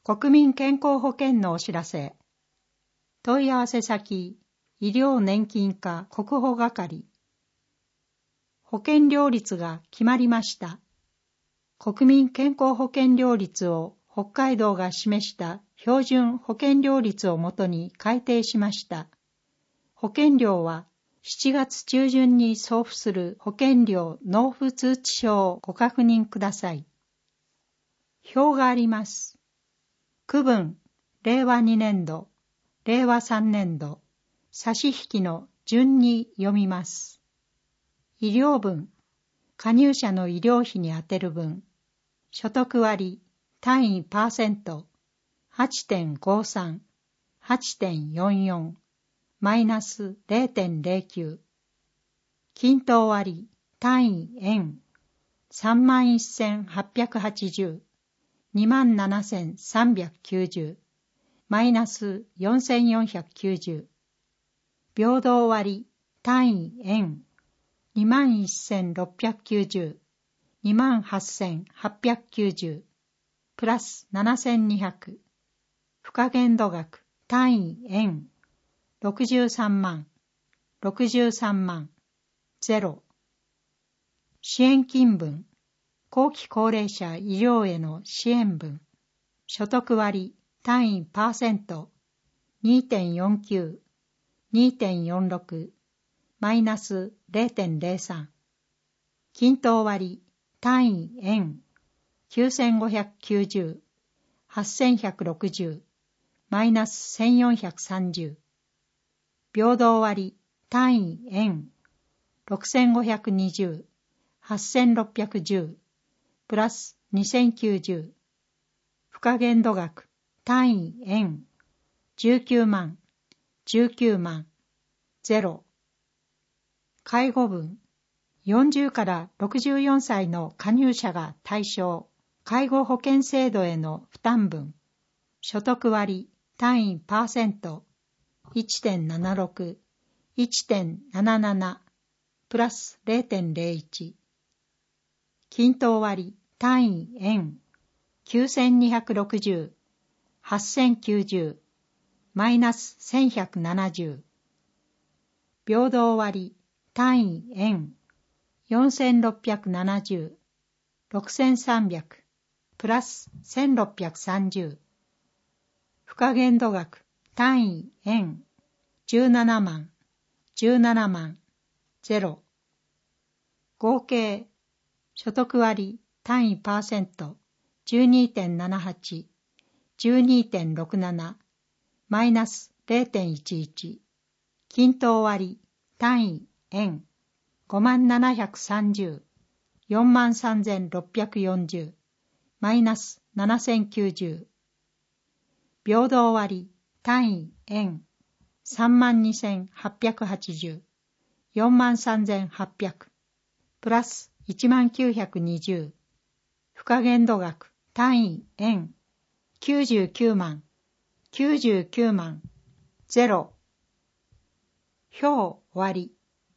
国民健康保険のお知らせ。問い合わせ先、医療年金課国保係。保険料率が決まりました。国民健康保険料率を北海道が示した標準保険料率をもとに改定しました。保険料は7月中旬に送付する保険料納付通知書をご確認ください。表があります。区分、令和2年度、令和3年度、差し引きの順に読みます。医療分、加入者の医療費に充てる分、所得割、単位パーセント、8.53、8.44、マイナス 0.09、均等割、単位円、31,880、27,390、マイナス4,490。平等割、単位円、21,690、28,890、プラス7,200。不可限度額、単位円、63万、63万、0。支援金分、後期高齢者医療への支援分、所得割、単位パーセント、2.49、2.46、マイナス 0.03。均等割、単位円、9,590、8,160、マイナス 1,430。平等割、単位円、6,520、8,610、プラス2,090。不可限度額、単位円、19万、19万、0。介護分、40から64歳の加入者が対象、介護保険制度への負担分、所得割、単位パーセント、1.76、1.77、プラス 0.01。均等割、単位円、9,260、8,090、マイナス 1,170。平等割、単位円、4,670、6,300、プラス 1,630。不可限度額、単位円、17万、17万、0。合計、所得割、単位パーセント、12.78、12.67、マイナス 0.11。均等割、単位円、5730、43,640、マイナス7090。平等割、単位円、32,880、43,800、プラス1920。不可限度額、単位円、99万、99万、0。表割。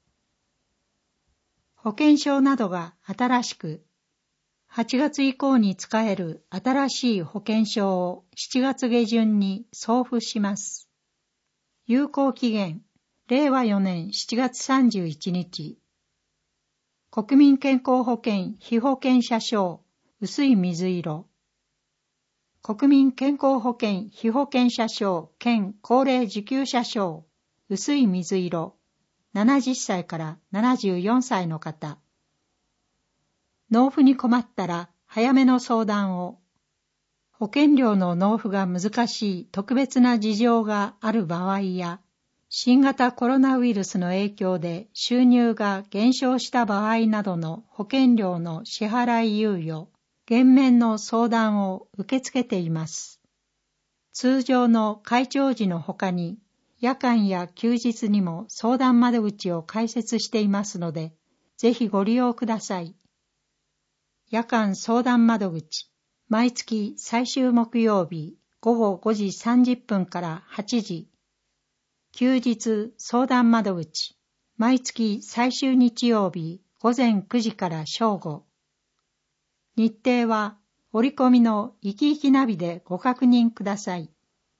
保険証などが新しく、8月以降に使える新しい保険証を7月下旬に送付します。有効期限、令和4年7月31日。国民健康保険被保険者証、薄い水色。国民健康保険被保険者証兼高齢受給者証、薄い水色。70歳から74歳の方。納付に困ったら早めの相談を。保険料の納付が難しい特別な事情がある場合や、新型コロナウイルスの影響で収入が減少した場合などの保険料の支払い猶予、減免の相談を受け付けています。通常の開帳時のほかに、夜間や休日にも相談窓口を開設していますので、ぜひご利用ください。夜間相談窓口、毎月最終木曜日午後5時30分から8時。休日相談窓口、毎月最終日曜日午前9時から正午。日程は折り込みのいきいきナビでご確認ください。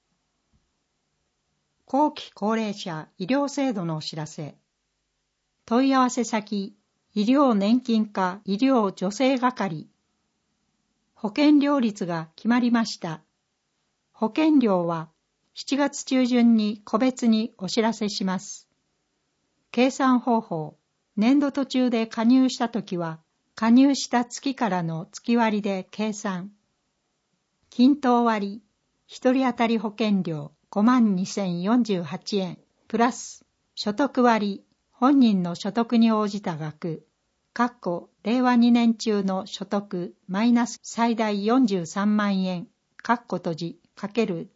後期高齢者医療制度のお知らせ。問い合わせ先、医療年金課医療助成係。保険料率が決まりました。保険料は7月中旬に個別にお知らせします。計算方法、年度途中で加入したときは、加入した月からの月割で計算。均等割、1人当たり保険料52,048円、プラス所得割、本人の所得に応じた額、令和2年中の所得マイナス最大43万円、閉じ、かける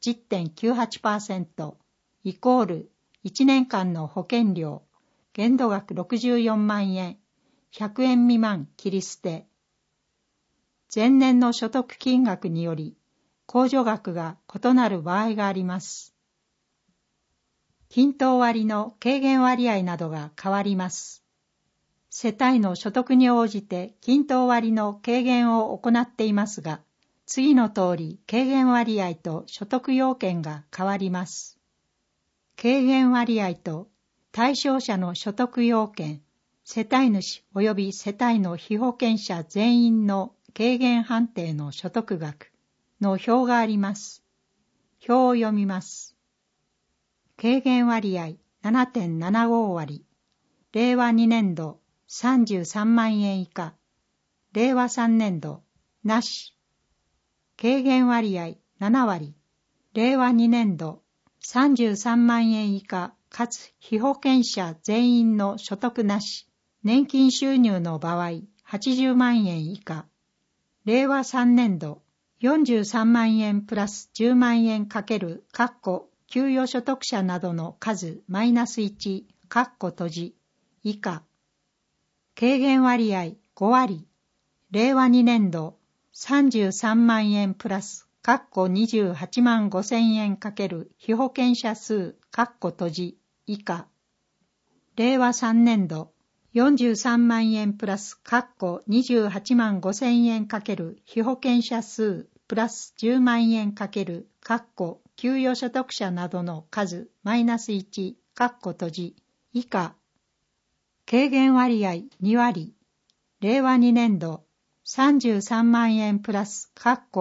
10.98% イコール1年間の保険料、限度額64万円、100円未満切り捨て。前年の所得金額により、控除額が異なる場合があります。均等割の軽減割合などが変わります。世帯の所得に応じて均等割の軽減を行っていますが、次の通り軽減割合と所得要件が変わります。軽減割合と対象者の所得要件、世帯主及び世帯の被保険者全員の軽減判定の所得額の表があります。表を読みます。軽減割合 7.75 割、令和2年度33万円以下、令和3年度なし。軽減割合7割、令和2年度33万円以下かつ被保険者全員の所得なし、年金収入の場合80万円以下、令和3年度43万円プラス10万円かける給与所得者などの数マイナス1、閉じ、以下。軽減割合5割、令和2年度33万円プラス28万5千円かける被保険者数閉じ、以下。令和3年度43万円プラス28万5千円かける被保険者数プラス10万円かける給与所得者などの数マイナス1、閉じ、以下。軽減割合2割、令和2年度33万円プラス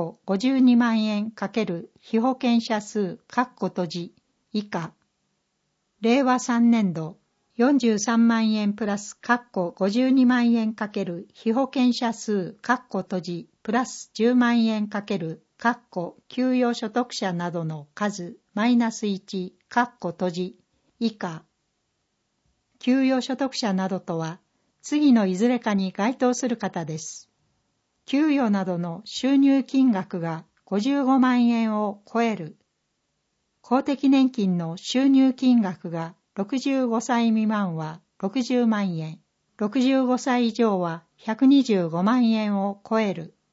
52万円かける被保険者数閉じ、以下。令和3年度43万円プラス52万円かける被保険者数閉じプラス10万円かける給与所得者などの数マイナス1、閉じ、以下。給与所得者などとは次のいずれかに該当する方です。給与などの収入金額が55万円を超える。公的年金の収入金額が65歳未満は60万円、65歳以上は125万円を超える。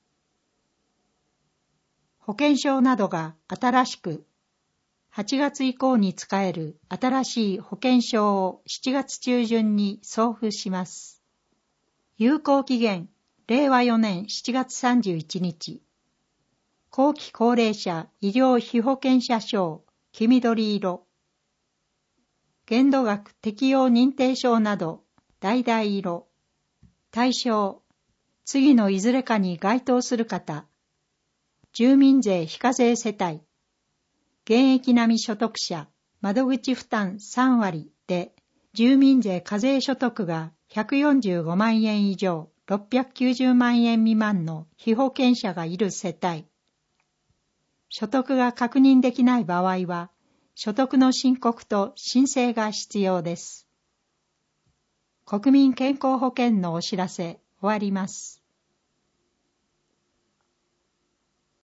保険証などが新しく、8月以降に使える新しい保険証を7月中旬に送付します。有効期限、令和4年7月31日。後期高齢者医療被保険者証、黄緑色。限度額適用認定証など、橙色。対象、次のいずれかに該当する方。住民税非課税世帯。現役並み所得者、窓口負担3割で、住民税課税所得が145万円以上、690万円未満の被保険者がいる世帯。所得が確認できない場合は、所得の申告と申請が必要です。国民健康保険のお知らせ終わります。